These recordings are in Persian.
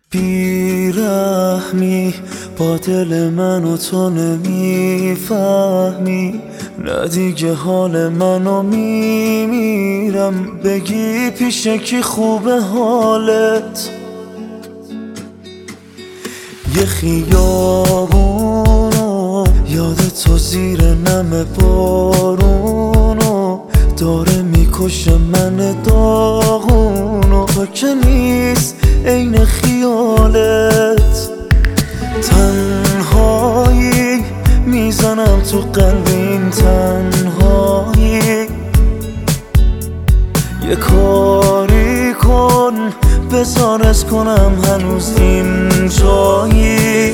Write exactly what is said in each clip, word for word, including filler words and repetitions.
بیرحمی با دل من و تو نمیفهمی، نه دیگه حال منو میمیرم. بگی پیش کی خوبه حالت؟ یه خیابونو یاد تو زیر نم بارونو داره میکشه من داغونو. تو که نیست عین خیالت، تنهایی میزنم تو قلبیم، تنهایی. یه کاری کن بذار از کنم هنوز این جایی.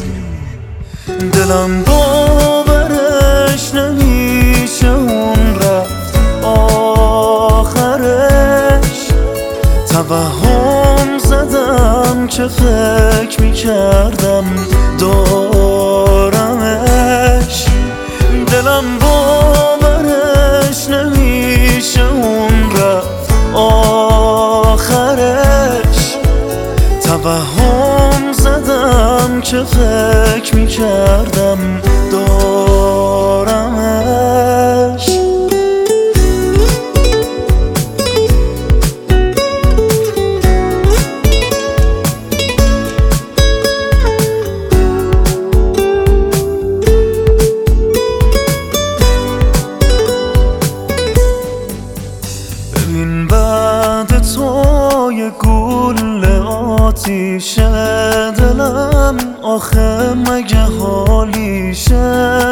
دلم باورش نمیشه اون رفت آخرش. توهم زدم که فکر میکردم دارمش. دلم باورش نمیشه اون رفت آخرش. توهم زدم که فکر میکردم دارمش. ببین بعد تو یه گوله آتیشه دلم، آخه مگه حالیشه؟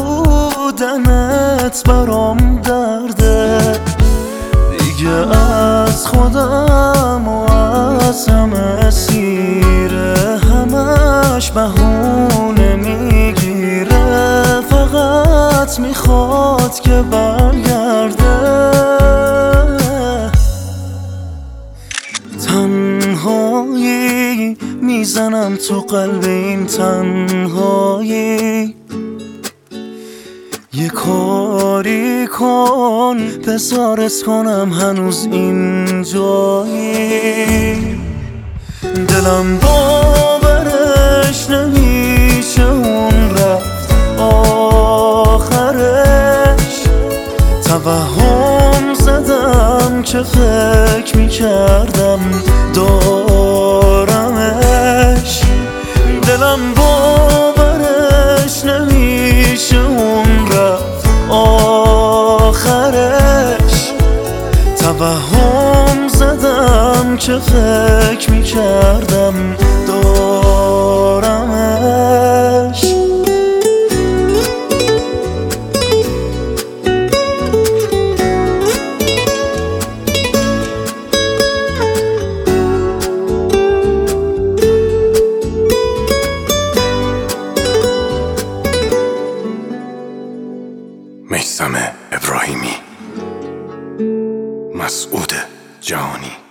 نبودنت برام درده دیگه، از خودم و از همه سیره. همش بهونه میگیره، فقط میخواد که برگرده. تنهایی میزنم تو قلب این تنهایی. یه کاری کن بذارت کنم هنوز این جایی. دلم باورش نمیشه اون رفت آخرش. توهم زدم که فکر میکردم دارمش. دلم باورش نمیشه اون رفت آخرش. توهم زدم که فکر میکردم دارمش. میثم ابراهیمی، مسعود جهانی.